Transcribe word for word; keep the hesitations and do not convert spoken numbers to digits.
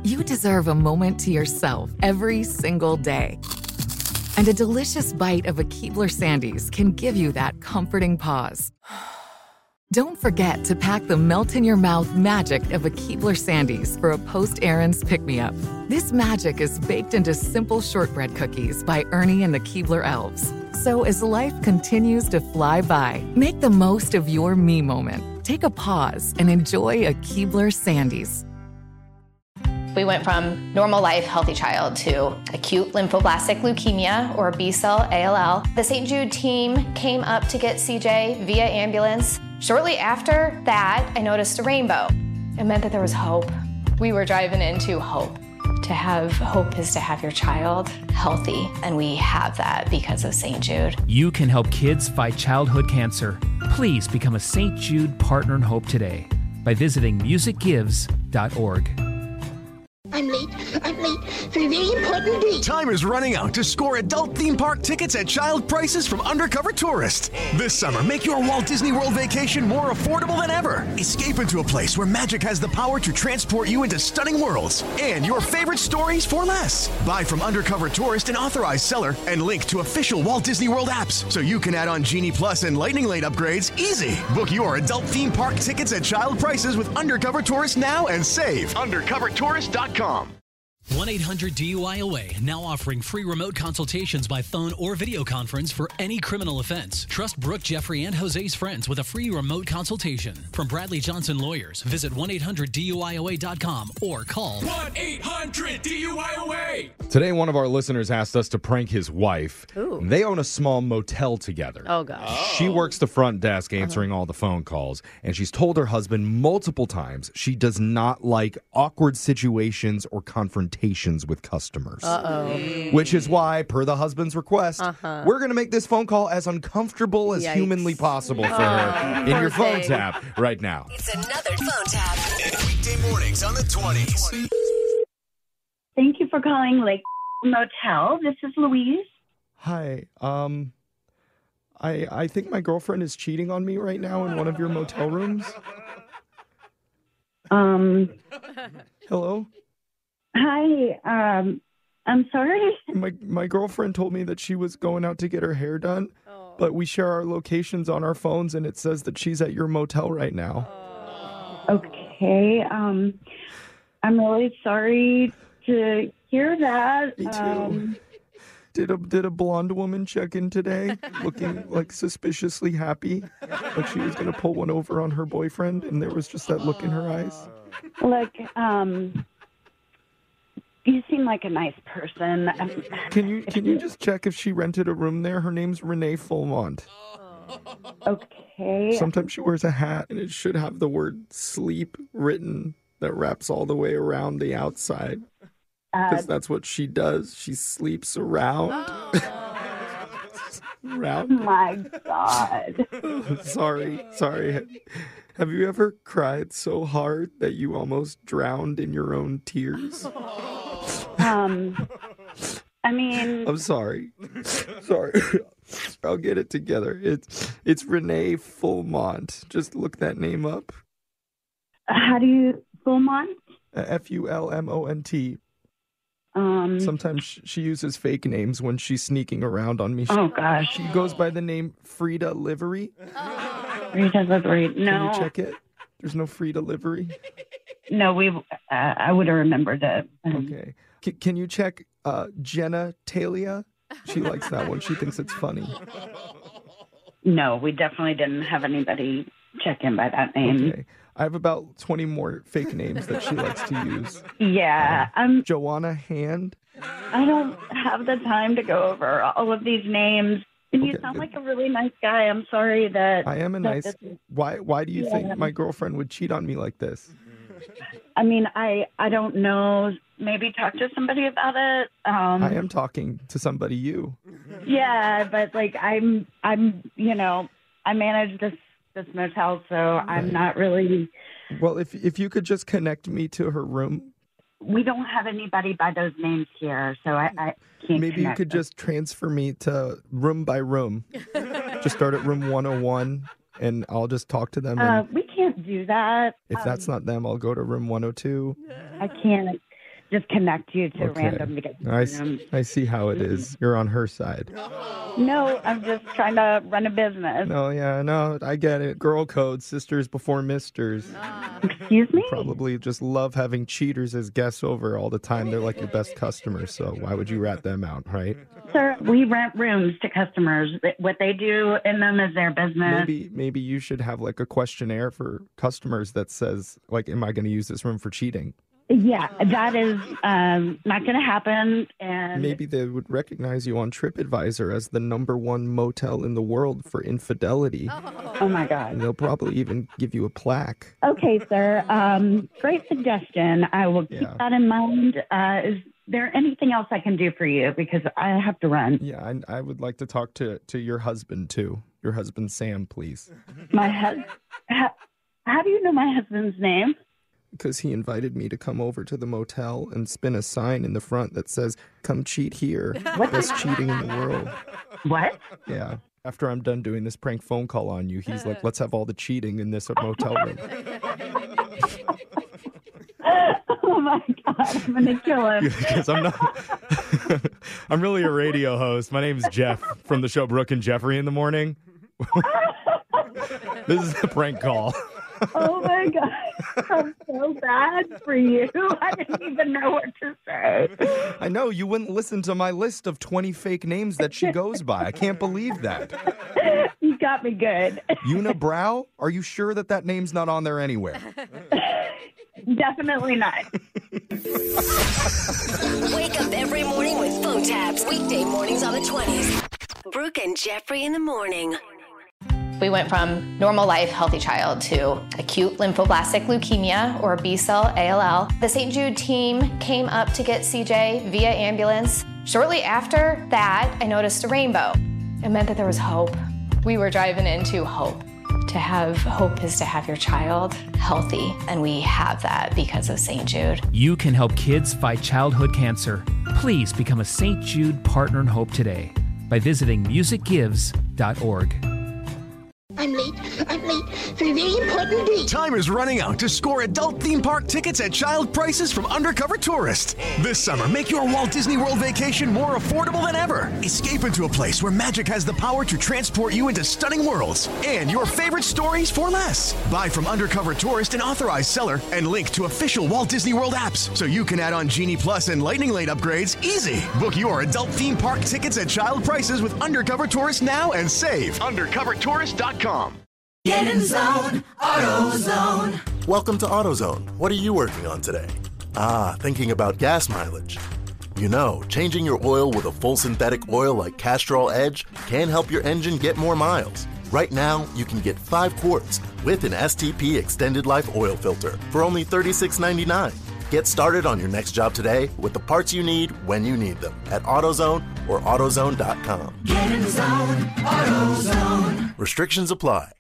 You deserve a moment to yourself every single day. And a delicious bite of a Keebler Sandies can give you that comforting pause. Don't forget to pack the melt-in-your-mouth magic of a Keebler Sandies for a post-errands pick-me-up. This magic is baked into simple shortbread cookies by Ernie and the Keebler Elves. So as life continues to fly by, make the most of your me moment. Take a pause and enjoy a Keebler Sandies. We went from normal life, healthy child to acute lymphoblastic leukemia, or B-cell A L L. The Saint Jude team came up to get C J via ambulance. Shortly after that, I noticed a rainbow. It meant that there was hope. We were driving into hope. To have hope is to have your child healthy, and we have that because of Saint Jude. You can help kids fight childhood cancer. Please become a Saint Jude Partner in Hope today by visiting music gives dot org. I'm late. I'm late for a very important date. Time is running out to score adult theme park tickets at child prices from Undercover Tourist. This summer, make your Walt Disney World vacation more affordable than ever. Escape into a place where magic has the power to transport you into stunning worlds and your favorite stories for less. Buy from Undercover Tourist, an authorized seller, and link to official Walt Disney World apps so you can add on Genie Plus and Lightning Lane upgrades easy. Book your adult theme park tickets at child prices with Undercover Tourist now and save. undercover tourist dot com. one eight hundred D U I A W A Y, now offering free remote consultations by phone or video conference for any criminal offense. Trust Brooke, Jeffrey, and Jose's friends with a free remote consultation. From Bradley Johnson Lawyers, visit one eight hundred D U I A W A Y dot com or call one eight hundred D U I A W A Y. Today, one of our listeners asked us to prank his wife. Ooh. They own a small motel together. Oh, gosh. She works the front desk answering all the phone calls, and she's told her husband multiple times she does not like awkward situations or confrontations with customers. Uh-oh. Which is why, per the husband's request, Uh-huh. we're going to make this phone call as uncomfortable as Yikes. humanly possible for her in poor your phone thing. tap right now. It's another phone tap. Weekday mornings on the twenties. Thank you for calling Lake Motel. This is Louise. Hi, um, I I think my girlfriend is cheating on me right now in one of your motel rooms. Um, Hello? hi. Um, I'm sorry. My my girlfriend told me that she was going out to get her hair done, but we share our locations on our phones, and it says that she's at your motel right now. Okay. Um, I'm really sorry to hear that. Me too. Um, Did a did a blonde woman check in today, looking like suspiciously happy, like she was gonna pull one over on her boyfriend, and there was just that look in her eyes? look, um, you seem like a nice person. Um, Can you can you just check if she rented a room there? Her name's Renee Fulmont. okay. Sometimes she wears a hat, and it should have the word sleep written that wraps all the way around the outside. Uh, Because that's what she does. She sleeps around. oh around. my God. Sorry, sorry. Have you ever cried so hard that you almost drowned in your own tears? Um, I mean, I'm sorry. Sorry. I'll get it together. It's it's Renee Fulmont. Just look that name up. how do you, Fulmont? Uh, F U L M O N T. Um, Sometimes sh- she uses fake names when she's sneaking around on me. She, oh gosh. she goes by the name Frida Livery. Rita Livery. No. Can you check it? There's no Frida Livery. No, we. Uh, I would have remembered it. Um, Okay. C- can you check uh, Jenna Talia? She likes that one. She thinks it's funny. No, we definitely didn't have anybody check in by that name. Okay. I have about twenty more fake names that she likes to use. Yeah, um, Joanna Hand. I don't have the time to go over all of these names. And you Okay, sound good. like a really nice guy. I'm sorry that. I am a that nice. this is- Why? Why do you Yeah. think my girlfriend would cheat on me like this? I mean, I I don't know. Maybe talk to somebody about it. Um, I am talking to somebody. You. Yeah, but like I'm I'm you know I manage this this motel, so I'm not really. Well, if if you could just connect me to her room, We don't have anybody by those names here, so I, I can't. maybe you connect could them. just transfer me to room by room. Just start at room one oh one, and I'll just talk to them. Uh, And we can't do that. if that's Um, not them, I'll go to room one oh two. I can't. just connect you to Okay. random to get I, s- I see how it is. You're on her side. No, I'm just trying to run a business. No, yeah, no, I get it. Girl code, sisters before misters. Excuse me? Probably just love having cheaters as guests over all the time. They're like your best customers, so why would you rat them out, right? Sir, we rent rooms to customers. What they do in them is their business. Maybe maybe you should have like a questionnaire for customers that says, like, am I going to use this room for cheating? Yeah, that is um, not going to happen. And Maybe they would recognize you on TripAdvisor as the number one motel in the world for infidelity. Oh, my God. And they'll probably even give you a plaque. Okay, sir. Um, great suggestion. I will keep Yeah. that in mind. Uh, is there anything else I can do for you? Because I have to run. Yeah, I, I would like to talk to, to your husband, too. Your husband, Sam, please. My husband. How, how do you know my husband's name? Because he invited me to come over to the motel and spin a sign in the front that says, come cheat here. What? Best cheating in the world. What? Yeah. After I'm done doing this prank phone call on you, he's like, let's have all the cheating in this motel room. Oh, my God. I'm going to kill him. Because I'm not. I'm really a radio host. My name is Jeff from the show Brooke and Jeffrey in the Morning. This is a prank call. Oh, my God. I'm so bad for you. I didn't even know what to say. I know you wouldn't listen to my list of twenty fake names that she goes by. I can't believe that. You got me good. Unibrow? Are you sure that that name's not on there anywhere? Definitely not. Wake up every morning with phone taps. Weekday mornings on the twenties. Brooke and Jeffrey in the morning. We went from normal life, healthy child to acute lymphoblastic leukemia or B-cell A L L. The Saint Jude team came up to get C J via ambulance. Shortly after that, I noticed a rainbow. It meant that there was hope. We were driving into hope. To have hope is to have your child healthy, and we have that because of Saint Jude. You can help kids fight childhood cancer. Please become a Saint Jude Partner in Hope today by visiting music gives dot org. I'm late. I'm late for a very important date. Time is running out to score adult theme park tickets at child prices from Undercover Tourist. This summer, make your Walt Disney World vacation more affordable than ever. Escape into a place where magic has the power to transport you into stunning worlds and your favorite stories for less. Buy from Undercover Tourist, an authorized seller, and link to official Walt Disney World apps so you can add on Genie Plus and Lightning Lane upgrades easy. Book your adult theme park tickets at child prices with Undercover Tourist now and save. undercover tourist dot com. Get in zone, AutoZone. Welcome to AutoZone. What are you working on today? Ah, thinking about gas mileage. You know, changing your oil with a full synthetic oil like Castrol Edge can help your engine get more miles. Right now, you can get five quarts with an S T P Extended Life Oil Filter for only thirty-six ninety-nine. Get started on your next job today with the parts you need when you need them at AutoZone or AutoZone dot com. Get in zone, AutoZone. Restrictions apply.